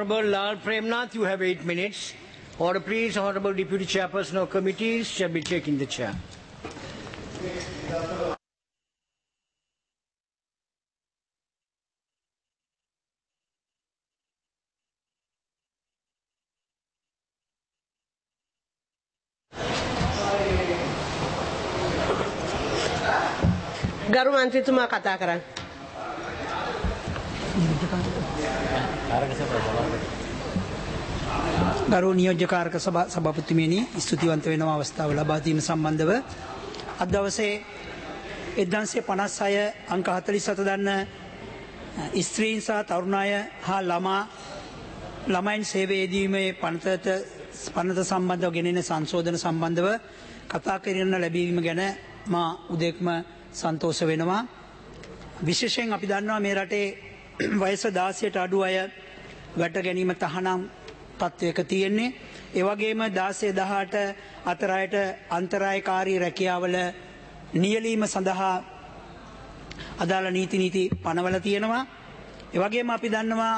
Honorable Lal Premnath, you have 8 minutes. Order please, Honorable Deputy Chairperson of Committees shall be taking the chair. ගරු මන්ත්‍රීතුමා කතා කරන්න. ගරු නියෝජ්‍ය කාරක සභාපතිතුමියනි ස්තුතිවන්ත වෙනවා අවස්ථාව ලබා දීම සම්බන්ධව අද දවසේ 1956 අංක 47 දන්න ස්ත්‍රීන් සහ තරුණ අය හා ළමයින් සේවයේදීමේ පනත සම්බන්ධව ගෙනෙන සංශෝධන සම්බන්ධව කතා කරන්න ලැබීම ගැන මා උදෙක්ම සන්තෝෂ වෙනවා. විශේෂයෙන් අපි දන්නවා මේ රටේ වයස 16ට අඩු අය වැට ගැනීම තහනම් තත්වයක තියෙන්නේ. ඒ වගේම 16 18 අතර අයට අන්තරායකාරී රැකියාවල නියැලීම සඳහා අදාළ නීති පනවල තියෙනවා. ඒ වගේම අපි දන්නවා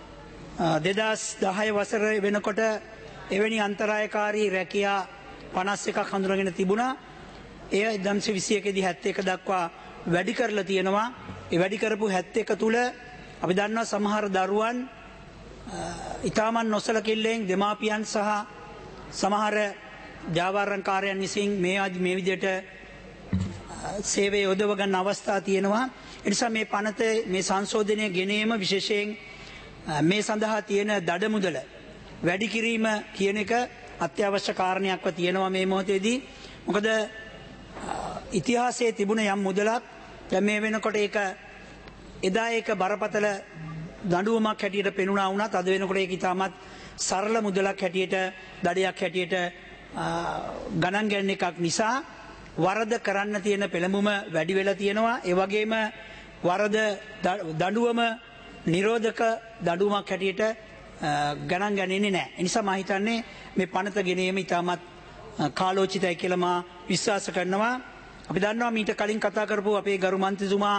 2010 වසර වෙනකොට එවැනි අන්තරායකාරී රැකියා 51ක් හඳුනාගෙන තිබුණා. එය 1921 දී 71 දක්වා වැඩි කරලා තියෙනවා. ඒ වැඩි කරපු 71 තුල අපි දන්නවා සමහර දරුවන් ඉතාමත් නොසලකිල්ලෙන් දෙමාපියන් සහ සමහර ජාවාරම්කාරයන් විසින් මේ විදිහට සේවය යොදව ගන්න අවස්ථා තියෙනවා. ඒ නිසා මේ පනත මේ සංශෝධනය ගෙනීම විශේෂයෙන් මේ සඳහා තියෙන දඩ මුදල වැඩි කිරීම කියන එක අත්‍යවශ්‍ය කාරණයක්ව තියෙනවා මේ මොහොතේදී. මොකද ඉතිහාසයේ තිබුණ යම් මුදලක් දැන් මේ වෙනකොට එදා ඒක බරපතල දඬුවමක් හැටියට පෙනුණා වුණත් අද වෙනකොට ඒක ඉතාමත් සරල මුදලක් හැටියට දඩයක් හැටියට ගණන් ගන්න එකක් නිසා වරද කරන්න තියෙන පෙළඹුම වැඩි වෙලා තියෙනවා. ඒ වගේම වරද දඬුවම නිරෝධක දඬුවමක් හැටියට ගණන් ගන්නේ නැහැ. ඒ නිසා මම හිතන්නේ මේ පනත ගෙනීම ඉතාමත් කාලෝචිතයි කියලා මා විශ්වාස කරනවා. අපි දන්නවා මීට කලින් කතා කරපු අපේ ගරු මන්ත්‍රීතුමා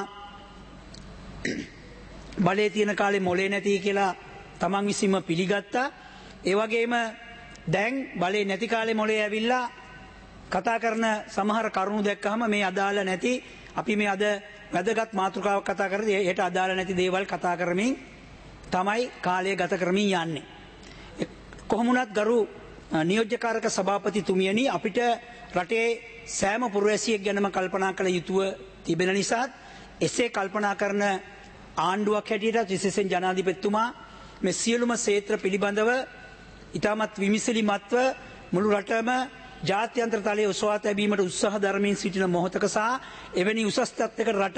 බලේ තියෙන කාලේ මොලේ නැති කියලා තමන් විසින්ම පිළිගත්තා. ඒ වගේම දැන් බලේ නැති කාලේ මොලේ ඇවිල්ලා කතා කරන සමහර කරුණු දැක්කහම මේ අදාළ නැති අපි මේ අද වැදගත් මාතෘකාවක් කතා කරද්දී ඒට අදාළ නැති දේවල් කතා කරමින් තමයි කාලය ගත කරමින් යන්නේ. කොහොම වුණත් ගරු නියෝජ්‍යකාරක සභාපතිතුමියනි අපිට රටේ සෑම පුරවැසියෙක් ගැනම කල්පනා කළ යුතුව තිබෙන නිසා එසේ කල්පනා කරන ආණ්ඩුවක් හැටියට විශේෂයෙන් ජනාධිපතිතුමා මේ සියලුම ක්ෂේත්‍ර පිළිබඳව ඉතාමත් විමසිලිමත්ව මුළු රටම ජාත්‍යන්තර තලයේ උසවා තැබීමට උත්සාහ දරමින් සිටින මොහොතක සහ එවැනි උසස් තත්ත්වයකට රට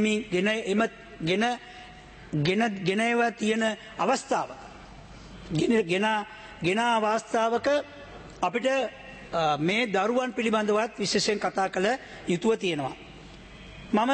ගෙනව තියෙන අවස්ථාවක ගෙන අවස්ථාවක අපිට මේ දරුවන් පිළිබඳවත් විශේෂයෙන් කතා කළ යුතුව තියෙනවා. මම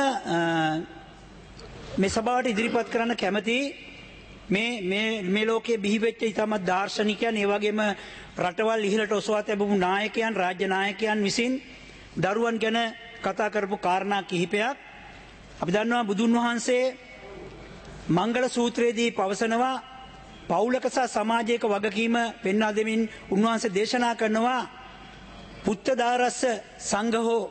මේ සභාවට ඉදිරිපත් කරන්න කැමති මේ ලෝකයේ බිහිවෙච්ච ඉතාමත් දාර්ශනිකයන් ඒ වගේම රටවල් ඉහළට ඔසවා තැබපු නායකයන් රාජ්‍ය නායකයන් විසින් දරුවන් ගැන කතා කරපු කාරණා කිහිපයක්. අපි දන්නවා බුදුන් වහන්සේ මංගල සූත්‍රයේදී පවසනවා පවුලක සහ සමාජයක වගකීම පෙන්වා දෙමින් උන්වහන්සේ දේශනා කරනවා පුත්තදාරස්ස සංඝහෝ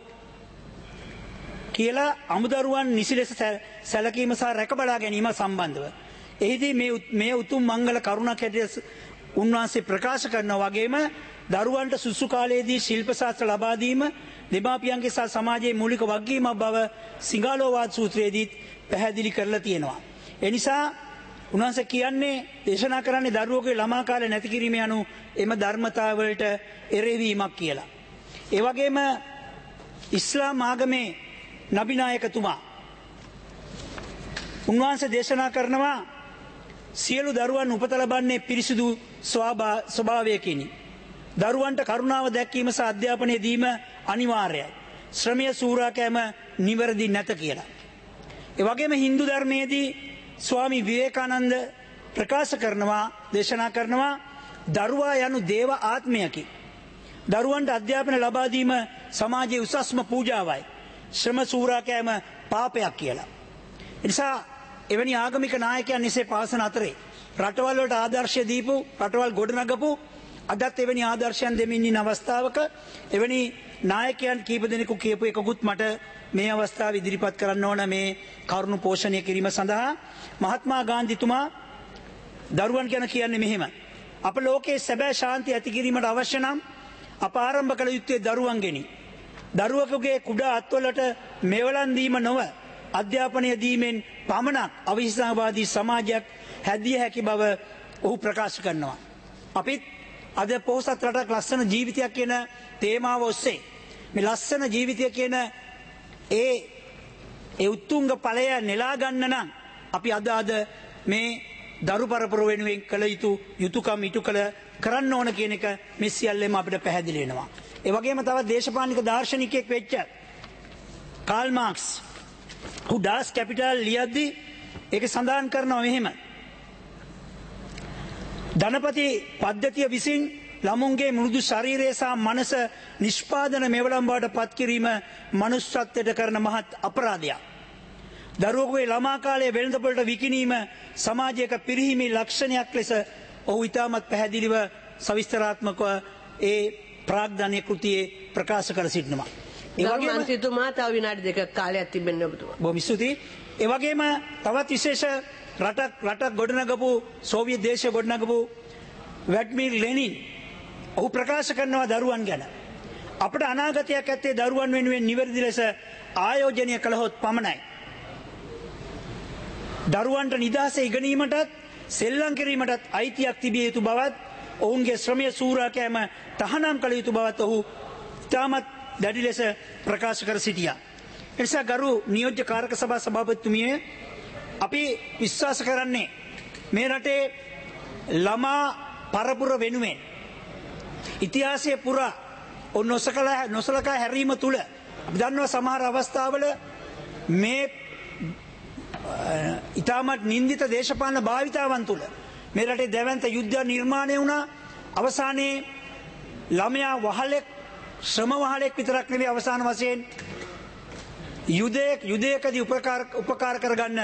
කියලා අමුදරුවන් නිසි ලෙස සැලකීම සහ රැකබලා ගැනීම සම්බන්ධව. එහිදී මේ උතුම් මංගල කරුණක් හැටියට උන්වහන්සේ ප්‍රකාශ කරනවා වගේම දරුවන්ට සුසු කාලයේදී ශිල්ප ශාස්ත්‍ර ලබා දීම දෙමාපියන්ගේ සහ සමාජයේ මූලික වගකීමක් බව සිංහලෝවාද සූත්‍රයේදී පැහැදිලි කරලා තියෙනවා. ඒ නිසා උන්වහන්සේ කියන්නේ දේශනා කරන්නේ දරුවෝගේ ළමා කාලය නැති කිරීම යනු එම ධර්මතාවලට එරෙහිවීමක් කියලා. ඒ වගේම ඉස්ලාම් ආගමේ නබිනායකතුමා උන්වහන්සේ දේශනා කරනවා සියලු දරුවන් උපත ලබන්නේ පිරිසිදු ස්වභාවයකිනි. දරුවන්ට කරුණාව දැක්වීම සහ අධ්‍යාපනය දීම අනිවාර්යයි. ශ්‍රමය සූරාකෑම නිවැරදි නැත කියලා. ඒ වගේම හින්දු ධර්මයේදී ස්වාමී විවේකානන්ද ප්‍රකාශ කරනවා දේශනා කරනවා දරුවා යනු දේව ආත්මයකි. දරුවන්ට අධ්‍යාපන ලබා දීම සමාජයේ උසස්ම පූජාවයි. ශ්‍රම සූරාකෑම පාපයක් කියලා. ඒ නිසා එවැනි ආගමික නායකයන් එසේ පාසන අතරේ රටවල් වලට ආදර්ශය දීපු රටවල් ගොඩනගපු අදත් එවැනි ආදර්ශයන් දෙමින් ඉන්න අවස්ථාවක එවැනි නායකයන් කීප දෙනෙකු කියපු එකකුත් මට මේ අවස්ථාව ඉදිරිපත් කරන්න ඕන මේ කරුණු පෝෂණය කිරීම සඳහා. මහත්මා ගාන්ධිතුමා දරුවන් ගැන කියන්නේ මෙහෙම. අප ලෝකයේ සැබෑ ශාන්තිය ඇති කිරීමට අවශ්‍ය නම් අප ආරම්භ කළ යුත්තේ දරුවන්ගෙනි. දරුවෙකුගේ කුඩා අත්වලට මෙවලන් දීම නොව අධ්‍යාපනය දීමෙන් පමණක් අවිහිංසාවාදී සමාජයක් හැදිය හැකි බව ඔහු ප්‍රකාශ කරනවා. අපිත් අද පොහොසත් රටක් ලස්සන ජීවිතයක් කියන තේමාව ඔස්සේ මේ ලස්සන ජීවිතය කියන ඒ උත්තුංග ඵලය නෙලා ගන්න නම් අපි අද මේ දරු පරපුර වෙනුවෙන් කළ යුතු යුතුයකම් ඉටු කරන්න ඕන කියන එක මේ සියල්ලම අපිට පැහැදිලි වෙනවා. ඒ වගේම තවත් දේශපාලනික දාර්ශනිකයෙක් වෙච්ච කාල් මාක්ස් Das Kapital ලියද්දී ඒක සඳහන් කරනවා මෙහෙම. ධනපති පද්ධතිය විසින් ළමුන්ගේ මෘදු ශරීරය සහ මනස නිෂ්පාදන මෙවලම් බවට පත් කිරීම මනුෂ්‍යත්වයට කරන මහත් අපරාධයක්. දරුවෙකුගේ ළමා කාලයේ වෙළඳපොළට විකිණීම සමාජයක පිරිහීමේ ලක්ෂණයක් ලෙස ඔහු ඉතාමත් පැහැදිලිව සවිස්තරාත්මකව ඒ ප්‍රාග්ධනීය කෘතියේ ප්‍රකාශ කර සිටිනවා. ඒ වගේම මන්ත්‍රීතුමා තව විනාඩි දෙකක් කාලයක් තිබෙන්න ඔබතුමා. බොහොම ස්තුතියි. ඒ වගේම තවත් විශේෂ රටක් ගොඩනගපු සෝවියට් දේශය ගොඩනගපු ව්ලාඩිමිර් ලෙනින් ඔහු ප්‍රකාශ කරනවා දරුවන් ගැන. අපට අනාගතයක් ඇත්තේ දරුවන් වෙනුවෙන් නිවැරදි ලෙස ආයෝජනය කළහොත් පමණයි. දරුවන්ට නිදහස ඉගෙනීමටත් සෙල්ලම් කිරීමටත් අයිතියක් තිබිය යුතු බවත් ඔවුන්ගේ ශ්‍රමය සූරාකෑම තහනම් කළ යුතු බවත් ඔහු ඉතාමත් දැඩි ලෙස ප්‍රකාශ කර සිටියා. එනිසා ගරු නියෝජ්‍ය කාරක සභා සභාපතිතුමිය අපි විශ්වාස කරන්නේ මේ රටේ ළමා පරපුර වෙනුවෙන් ඉතිහාසයේ පුරා නොසලකා හැරීම තුළ අපි දන්නවා සමහර අවස්ථාවල මේ ඉතාමත් නින්දිත දේශපාලන භාවිතාවන් තුළ මේ රටේ දැවැන්ත යුද්ධ නිර්මාණය වුණා. අවසානයේ ළමයා වහලෙක් ශ්‍රම වහලෙක් විතරක් නෙවෙයි අවසාන වශයෙන් යුදයකදී උපකාර කරගන්න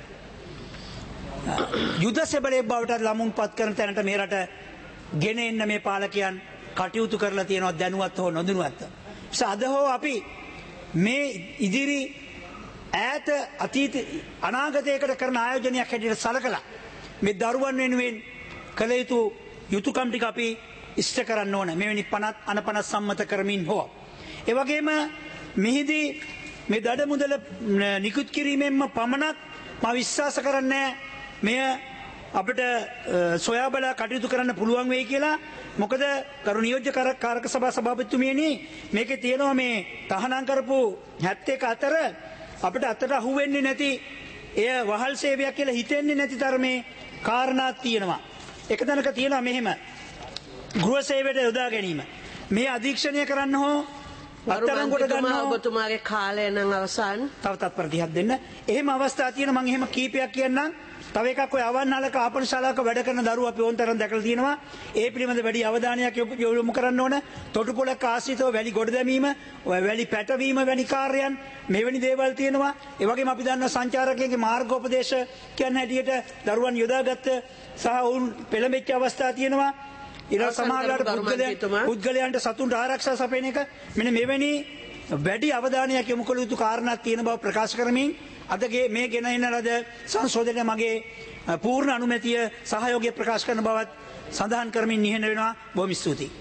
යුද සෙබලේ බවට ළමුන් පත් කරන තැනට මේ රට ගෙන එන්න මේ පාලකයන් කටයුතු කරලා තියෙනවා දැනුවත් හෝ නොදැනුවත්. අද හෝ අපි මේ ඉදිරි ඈත අතීත අනාගතයකට කරන ආයෝජනයක් හැටියට සලකලා මේ දරුවන් වෙනුවෙන් කළ යුතු යුතුයකම් ටික අපි ඉෂ්ට කරන්න ඕන. මෙවැනි පනත් අනපනත් සම්මත කරමින් හෝ. ඒ වගේම මෙහිදී මේ දඩ මුදල නිකුත් කිරීමෙන්ම පමණක් මම විශ්වාස කරන්නේ මෙය අපිට සොයා බලා කටයුතු කරන්න පුළුවන් වෙයි කියලා. මොකද කරු නියෝජ්‍ය කාරක සභා සභාපතිතුමියනි මේකේ තියෙනවා මේ තහනම් කරපු 71 අතර අපිට අතට අහු වෙන්නේ නැති එය වහල් සේවයක් කියලා හිතෙන්නේ නැති තරමේ කාරණාක් තියෙනවා. එක තැනක තියෙනවා මෙහෙම ගෘහ සේවයට යොදා ගැනීම. මේ අධීක්ෂණය කරන්න හෝ අත්අඩංගුවට ගන්න හෝ ඔබතුමාගේ කාලය නම් අවසන්. තව තත්පර 30ක් දෙන්න. එහෙම අවස්ථා තියෙනවා. මම එහෙම කීපයක් කියන්නම්. තව එකක් ඔය අවන්නාලක ආපන ශාලාවක වැඩ කරන දරුවෝ අපි ඕන්තරම් දැකලා තියෙනවා. ඒ පිළිබඳ වැඩි අවධානයක් යොමු කරන්න ඕන. තොටුපොළක ආශ්‍රිතව වැලි ගොඩ දැමීම, වැලි පැටවීම වැනි කාර්යයන් මෙවැනි දේවල් තියෙනවා. ඒ වගේම අපි දන්නවා සංචාරකයන්ගේ මාර්ගෝපදේශ කියන හැටියට දරුවන් යොදාගත්ත සහ වුන් පෙළඹෙච්ච අවස්ථා තියෙනවා. ඊළඟ සමහරවිට පුද්ගලයන්ට සතුන්ට ආරක්ෂා සපයන එක මෙන්න මෙවැනි වැඩි අවධානයක් යොමු කළ යුතු කාරණාවක් තියෙන බව ප්‍රකාශ කරමින් අදගේ මේ ගෙන එන ලද සංශෝධනය මගේ පූර්ණ අනුමැතිය සහයෝගය ප්‍රකාශ කරන බවත් සඳහන් කරමින් නිහඬ වෙනවා. බොහොම ස්තුතියි.